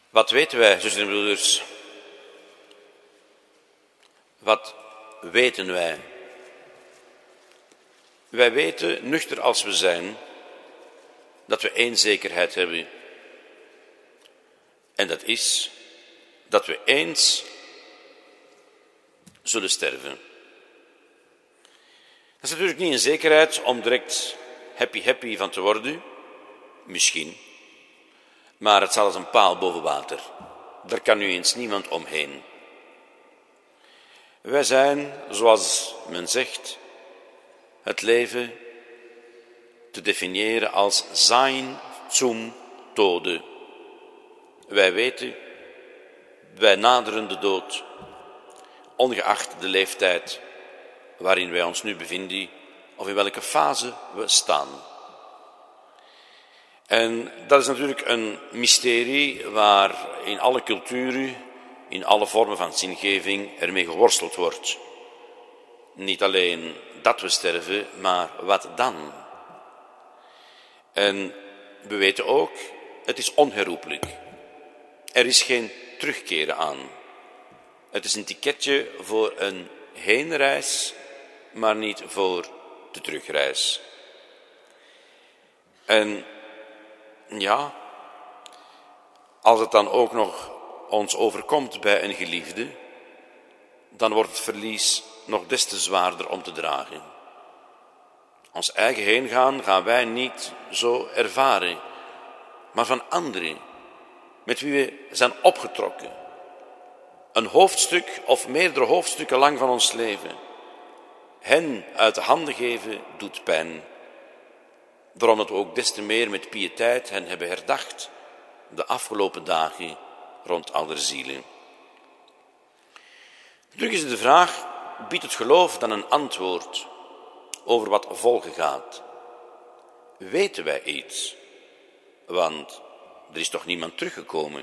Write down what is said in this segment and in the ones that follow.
Wat weten wij, zusters en broeders? Wat weten wij? Wij weten, nuchter als we zijn, dat we één zekerheid hebben. En dat is dat we eens zullen sterven. Dat is natuurlijk niet een zekerheid om direct happy van te worden. Misschien. Maar het staat als een paal boven water. Daar kan nu eens niemand omheen. Wij zijn, zoals men zegt, het leven te definiëren als sein zum Tode. Wij weten, wij naderen de dood, ongeacht de leeftijd waarin wij ons nu bevinden of in welke fase we staan. En dat is natuurlijk een mysterie waar in alle culturen, in alle vormen van zingeving ermee geworsteld wordt. Niet alleen dat we sterven, maar wat dan? En we weten ook, het is onherroepelijk. Er is geen terugkeren aan. Het is een ticketje voor een heenreis, maar niet voor de terugreis. En ja, als het dan ook nog ons overkomt bij een geliefde, dan wordt het verlies nog des te zwaarder om te dragen. Ons eigen heengaan gaan wij niet zo ervaren, maar van anderen, met wie we zijn opgetrokken. Een hoofdstuk of meerdere hoofdstukken lang van ons leven. Hen uit de handen geven doet pijn. Daarom dat we ook des te meer met piëteit hen hebben herdacht de afgelopen dagen rond Allerzielen. Natuurlijk is de vraag, biedt het geloof dan een antwoord over wat volgen gaat? Weten wij iets? Want er is toch niemand teruggekomen?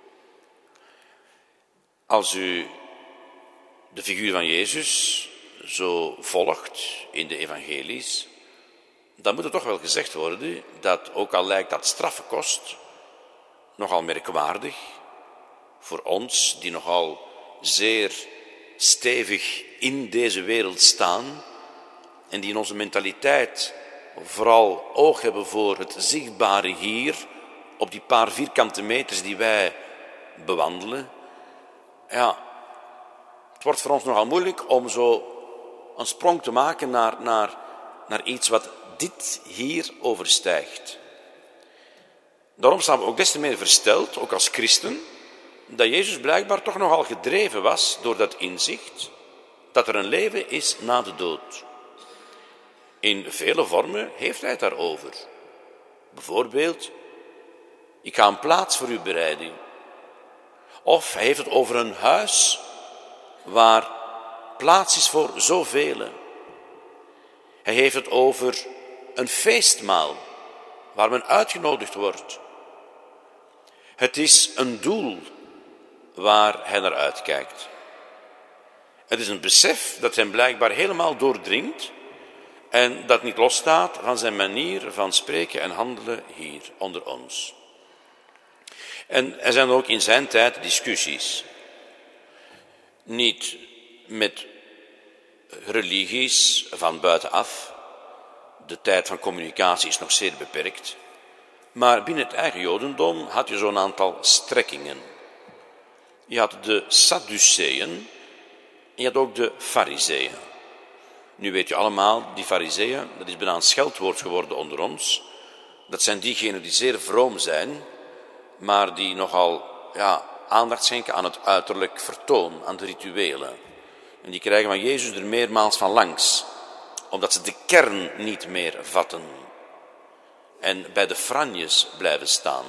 Als u de figuur van Jezus zo volgt in de evangelies, dan moet er toch wel gezegd worden dat, ook al lijkt dat straffenkost, nogal merkwaardig voor ons, die nogal zeer stevig in deze wereld staan en die in onze mentaliteit vooral oog hebben voor het zichtbare hier, op die paar vierkante meters die wij bewandelen. Ja, het wordt voor ons nogal moeilijk om zo een sprong te maken naar iets wat dit hier overstijgt. Daarom staan we ook des te meer versteld, ook als christen, dat Jezus blijkbaar toch nogal gedreven was door dat inzicht dat er een leven is na de dood. In vele vormen heeft hij het daarover. Bijvoorbeeld, ik ga een plaats voor u bereiden. Of hij heeft het over een huis waar plaats is voor zoveel. Hij heeft het over een feestmaal waar men uitgenodigd wordt. Het is een doel waar hij naar uitkijkt. Het is een besef dat hem blijkbaar helemaal doordringt en dat niet losstaat van zijn manier van spreken en handelen hier onder ons. En er zijn ook in zijn tijd discussies. Niet met religies van buitenaf. De tijd van communicatie is nog zeer beperkt. Maar binnen het eigen Jodendom had je zo'n aantal strekkingen. Je had de Sadduceeën en je had ook de Farizeeën. Nu weet je allemaal, die Farizeeën, dat is bijna een scheldwoord geworden onder ons. Dat zijn diegenen die zeer vroom zijn, maar die nogal aandacht schenken aan het uiterlijk vertoon, aan de rituelen. En die krijgen van Jezus er meermaals van langs, omdat ze de kern niet meer vatten en bij de franjes blijven staan.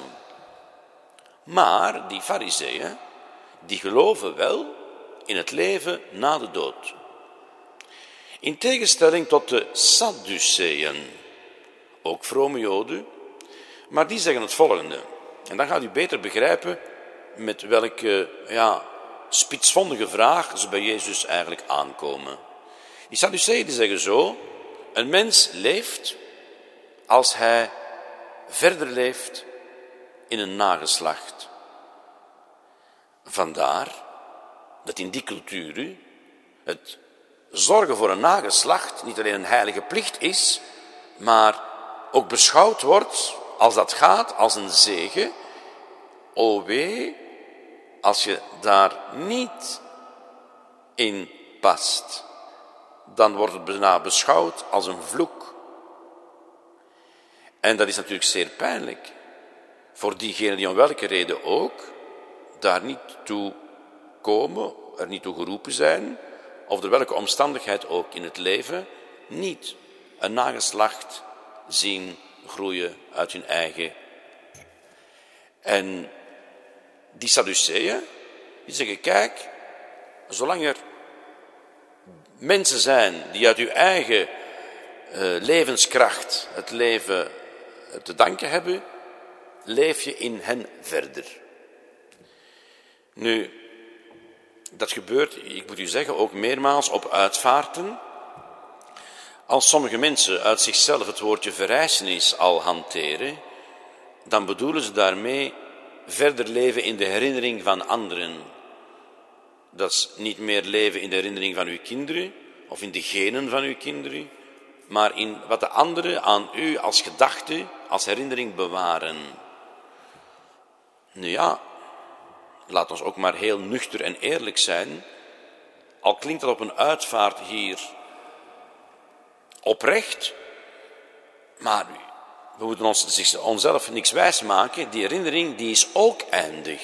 Maar die Farizeeën, die geloven wel in het leven na de dood. In tegenstelling tot de Sadduceeën, ook vrome Joden, maar die zeggen het volgende. En dan gaat u beter begrijpen met welke spitsvondige vraag ze bij Jezus eigenlijk aankomen. Die Sadduceeën die zeggen zo, een mens leeft als hij verder leeft in een nageslacht. Vandaar dat in die culturen het zorgen voor een nageslacht niet alleen een heilige plicht is, maar ook beschouwd wordt, als dat gaat, als een zegen. O wee, als je daar niet in past, dan wordt het bijna beschouwd als een vloek. En dat is natuurlijk zeer pijnlijk voor diegenen die om welke reden ook daar niet toe komen, er niet toe geroepen zijn, of door welke omstandigheid ook in het leven, niet een nageslacht zien groeien uit hun eigen. En die Sadduceeën, die zeggen, kijk, zolang er mensen zijn die uit uw eigen levenskracht het leven te danken hebben, leef je in hen verder. Nu, dat gebeurt, ik moet u zeggen, ook meermaals op uitvaarten. Als sommige mensen uit zichzelf het woordje verrijzenis al hanteren, dan bedoelen ze daarmee verder leven in de herinnering van anderen. Dat is niet meer leven in de herinnering van uw kinderen of in de genen van uw kinderen, maar in wat de anderen aan u als gedachte, als herinnering bewaren. Nu ja, laat ons ook maar heel nuchter en eerlijk zijn, al klinkt dat op een uitvaart hier oprecht, maar we moeten onszelf niks wijsmaken, die herinnering die is ook eindig.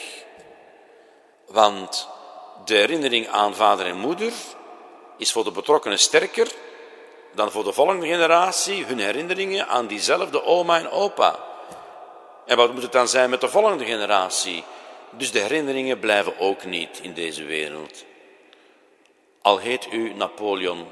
Want de herinnering aan vader en moeder is voor de betrokkenen sterker dan voor de volgende generatie hun herinneringen aan diezelfde oma en opa. En wat moet het dan zijn met de volgende generatie? Dus de herinneringen blijven ook niet in deze wereld. Al heet u Napoleon.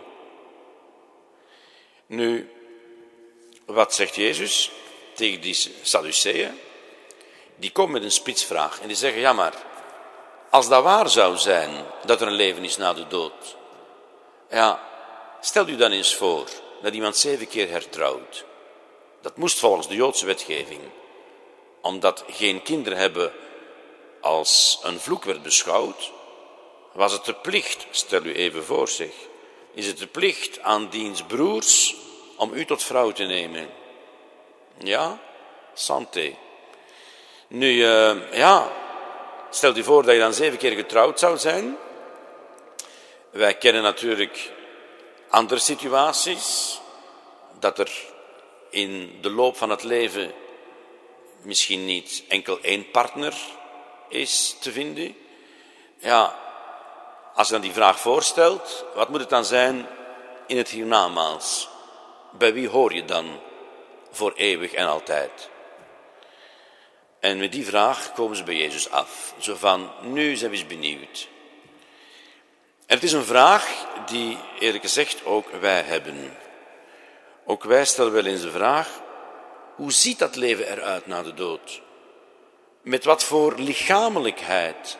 Nu, wat zegt Jezus tegen die Sadduceeën? Die komen met een spitsvraag en die zeggen, ja maar, als dat waar zou zijn, dat er een leven is na de dood. Ja, stel u dan eens voor dat iemand 7 keer hertrouwt. Dat moest volgens de Joodse wetgeving. Omdat geen kinderen hebben als een vloek werd beschouwd, was het de plicht, stel u even voor zich, is het de plicht aan diens broers om u tot vrouw te nemen. Ja, santé. Nu, stel u voor dat je dan 7 keer getrouwd zou zijn. Wij kennen natuurlijk andere situaties, dat er in de loop van het leven misschien niet enkel 1 partner is te vinden. Ja, als je dan die vraag voorstelt, wat moet het dan zijn in het hiernamaals? Bij wie hoor je dan voor eeuwig en altijd? En met die vraag komen ze bij Jezus af. Zo van, nu zijn we eens benieuwd. En het is een vraag die, eerlijk gezegd, ook wij hebben. Ook wij stellen wel eens de vraag, hoe ziet dat leven eruit na de dood? Met wat voor lichamelijkheid?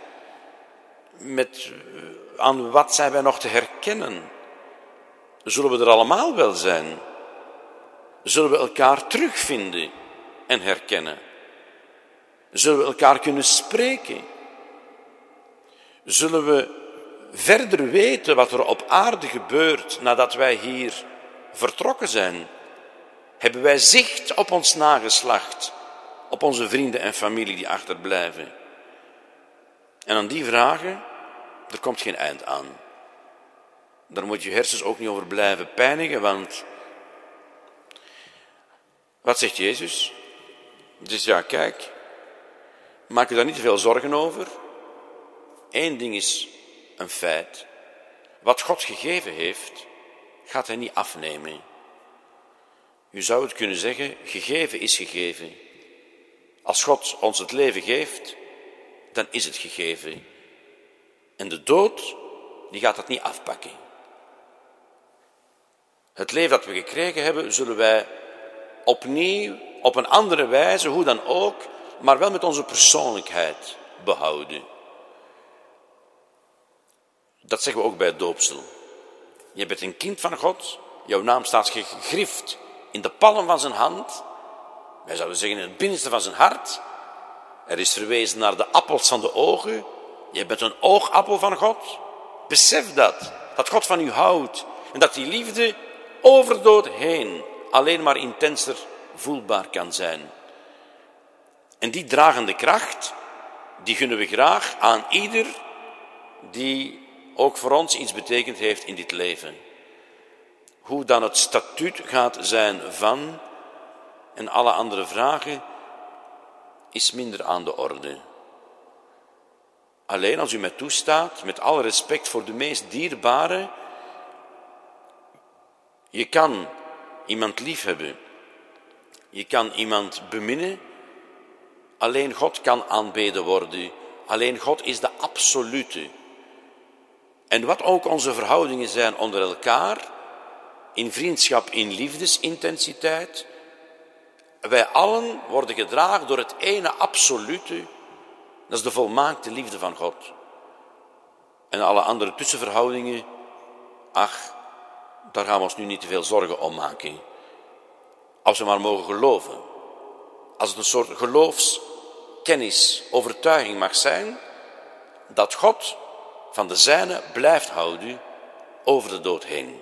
Aan wat zijn wij nog te herkennen? Zullen we er allemaal wel zijn? Zullen we elkaar terugvinden en herkennen? Zullen we elkaar kunnen spreken? Zullen we verder weten wat er op aarde gebeurt nadat wij hier vertrokken zijn? Hebben wij zicht op ons nageslacht, op onze vrienden en familie die achterblijven? En aan die vragen, er komt geen eind aan. Daar moet je hersens ook niet over blijven pijnigen, want wat zegt Jezus? Dus ja, kijk, maak je daar niet te veel zorgen over. 1 ding is een feit. Wat God gegeven heeft, gaat hij niet afnemen. U zou het kunnen zeggen, gegeven is gegeven. Als God ons het leven geeft, dan is het gegeven. En de dood, die gaat dat niet afpakken. Het leven dat we gekregen hebben, zullen wij opnieuw, op een andere wijze, hoe dan ook, maar wel met onze persoonlijkheid behouden. Dat zeggen we ook bij het doopsel. Je bent een kind van God, jouw naam staat gegrift in de palm van zijn hand. Wij zouden zeggen in het binnenste van zijn hart. Er is verwezen naar de appels van de ogen, Je bent een oogappel van God. Besef dat God van u houdt. En dat die liefde over de dood heen alleen maar intenser voelbaar kan zijn. En die dragende kracht, die gunnen we graag aan ieder die ook voor ons iets betekend heeft in dit leven. Hoe dan het statuut gaat zijn van en alle andere vragen is minder aan de orde. Alleen als u mij toestaat, met alle respect voor de meest dierbare, je kan iemand liefhebben, je kan iemand beminnen, alleen God kan aanbeden worden, alleen God is de absolute. En wat ook onze verhoudingen zijn onder elkaar, in vriendschap, in liefdesintensiteit, wij allen worden gedragen door het ene absolute, dat is de volmaakte liefde van God. En alle andere tussenverhoudingen, ach, daar gaan we ons nu niet te veel zorgen om maken. Als we maar mogen geloven, als het een soort geloofskennis, overtuiging mag zijn, dat God van de zijne blijft houden over de dood heen.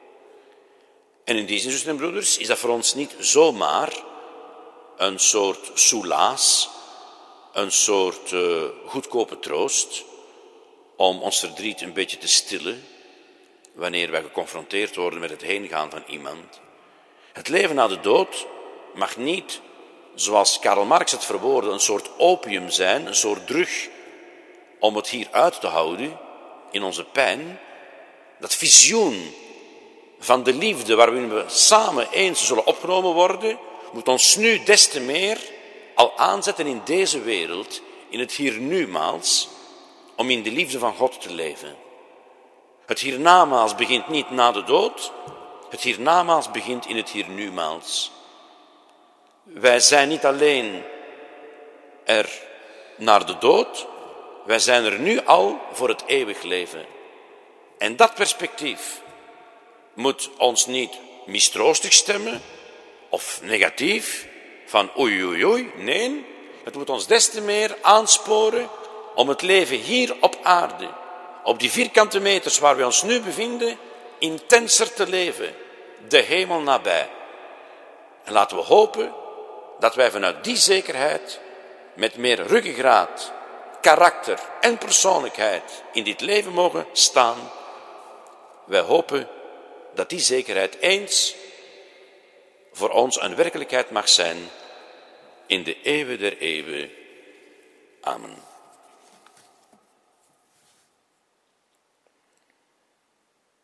En in die zin, zusters en broeders, is dat voor ons niet zomaar een soort soelaas, een soort goedkope troost om ons verdriet een beetje te stillen wanneer wij geconfronteerd worden met het heengaan van iemand. Het leven na de dood mag niet, zoals Karl Marx het verwoordde, een soort opium zijn, een soort drug om het hier uit te houden in onze pijn. Dat visioen van de liefde waarin we samen eens zullen opgenomen worden, moet ons nu des te meer al aanzetten in deze wereld, in het hiernamaals, om in de liefde van God te leven. Het hiernamaals begint niet na de dood, het hiernamaals begint in het hiernamaals. Wij zijn niet alleen er naar de dood, wij zijn er nu al voor het eeuwig leven. En dat perspectief moet ons niet mistroostig stemmen of negatief, van oei oei oei, nee. Het moet ons des te meer aansporen om het leven hier op aarde, op die vierkante meters waar we ons nu bevinden, intenser te leven, de hemel nabij. En laten we hopen dat wij vanuit die zekerheid met meer ruggengraat, karakter en persoonlijkheid in dit leven mogen staan. Wij hopen dat die zekerheid eens voor ons een werkelijkheid mag zijn in de eeuwen der eeuwen. Amen.